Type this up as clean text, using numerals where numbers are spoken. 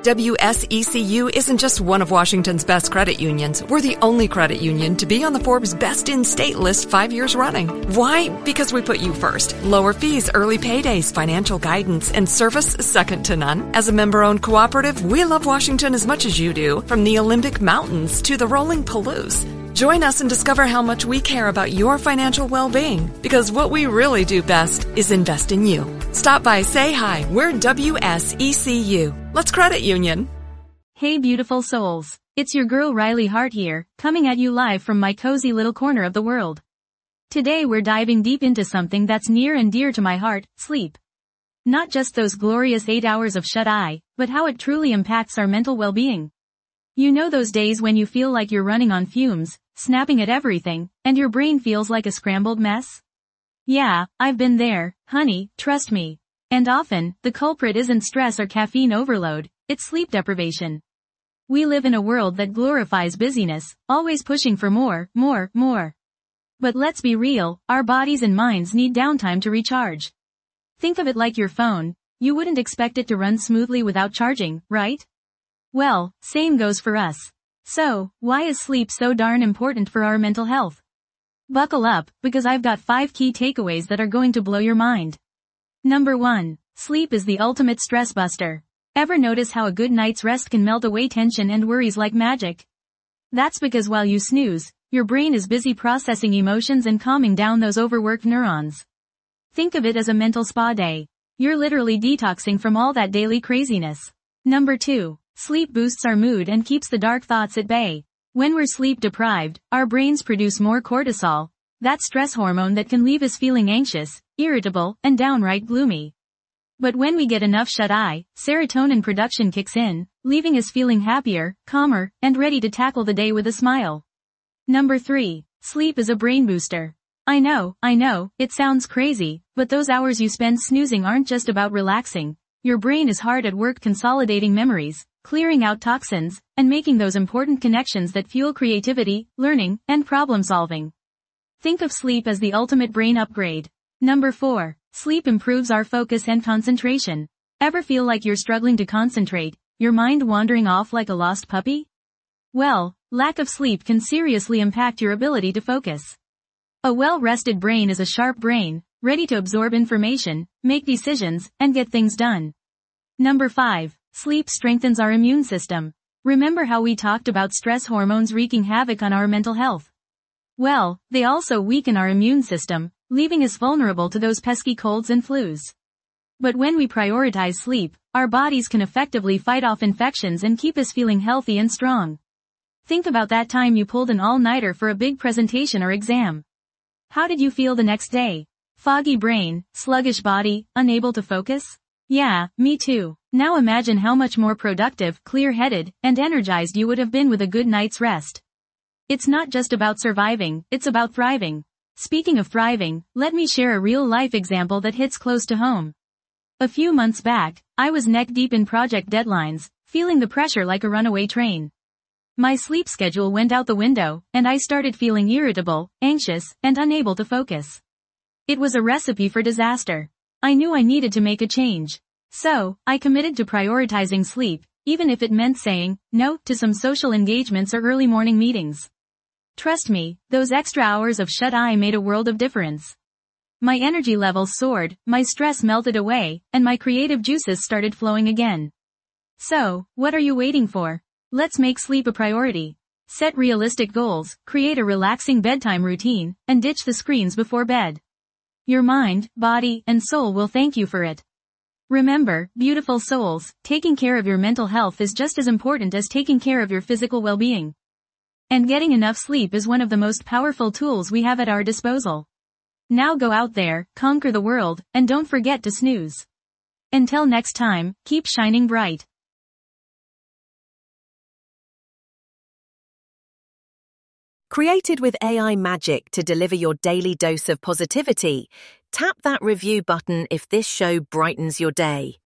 WSECU isn't just one of Washington's best credit unions. We're the only credit union to be on the Forbes Best in State list 5 years running. Why? Because we put you first. Lower fees, early paydays, financial guidance, and service second to none. As a member-owned cooperative, we love Washington as much as you do, from the Olympic Mountains to the rolling Palouse. Join us and discover how much we care about your financial well-being, because what we really do best is invest in you. Stop by, say hi. We're WSECU. Let's credit union. Hey beautiful souls. It's your girl Riley Hart here, coming at you live from my cozy little corner of the world. Today we're diving deep into something that's near and dear to my heart, sleep. Not just those glorious 8 hours of shut-eye, but how it truly impacts our mental well-being. You know those days when you feel like you're running on fumes, snapping at everything, and your brain feels like a scrambled mess? Yeah, I've been there, honey, trust me. And often, the culprit isn't stress or caffeine overload, it's sleep deprivation. We live in a world that glorifies busyness, always pushing for more. But let's be real, our bodies and minds need downtime to recharge. Think of it like your phone. You wouldn't expect it to run smoothly without charging, right? Well, same goes for us. So, why is sleep so darn important for our mental health? Buckle up, because I've got 5 key takeaways that are going to blow your mind. Number 1. Sleep is the ultimate stress buster. Ever notice how a good night's rest can melt away tension and worries like magic? That's because while you snooze, your brain is busy processing emotions and calming down those overworked neurons. Think of it as a mental spa day. You're literally detoxing from all that daily craziness. Number 2. Sleep boosts our mood and keeps the dark thoughts at bay. When we're sleep deprived, our brains produce more cortisol, that stress hormone that can leave us feeling anxious, irritable, and downright gloomy. But when we get enough shut-eye, serotonin production kicks in, leaving us feeling happier, calmer, and ready to tackle the day with a smile. Number 3. Sleep is a brain booster. I know, it sounds crazy, but those hours you spend snoozing aren't just about relaxing. Your brain is hard at work consolidating memories, clearing out toxins, and making those important connections that fuel creativity, learning, and problem-solving. Think of sleep as the ultimate brain upgrade. Number 4. Sleep improves our focus and concentration. Ever feel like you're struggling to concentrate, your mind wandering off like a lost puppy? Well, lack of sleep can seriously impact your ability to focus. A well-rested brain is a sharp brain, ready to absorb information, make decisions, and get things done. Number 5. Sleep strengthens our immune system. Remember how we talked about stress hormones wreaking havoc on our mental health? Well, they also weaken our immune system, leaving us vulnerable to those pesky colds and flus. But when we prioritize sleep, our bodies can effectively fight off infections and keep us feeling healthy and strong. Think about that time you pulled an all-nighter for a big presentation or exam. How did you feel the next day? Foggy brain, sluggish body, unable to focus? Yeah, me too. Now imagine how much more productive, clear-headed, and energized you would have been with a good night's rest. It's not just about surviving, it's about thriving. Speaking of thriving, let me share a real-life example that hits close to home. A few months back, I was neck-deep in project deadlines, feeling the pressure like a runaway train. My sleep schedule went out the window, and I started feeling irritable, anxious, and unable to focus. It was a recipe for disaster. I knew I needed to make a change. So, I committed to prioritizing sleep, even if it meant saying no to some social engagements or early morning meetings. Trust me, those extra hours of shut-eye made a world of difference. My energy levels soared, my stress melted away, and my creative juices started flowing again. So, what are you waiting for? Let's make sleep a priority. Set realistic goals, create a relaxing bedtime routine, and ditch the screens before bed. Your mind, body, and soul will thank you for it. Remember, beautiful souls, taking care of your mental health is just as important as taking care of your physical well-being. And getting enough sleep is one of the most powerful tools we have at our disposal. Now go out there, conquer the world, and don't forget to snooze. Until next time, keep shining bright. Created with AI magic to deliver your daily dose of positivity, tap that review button if this show brightens your day.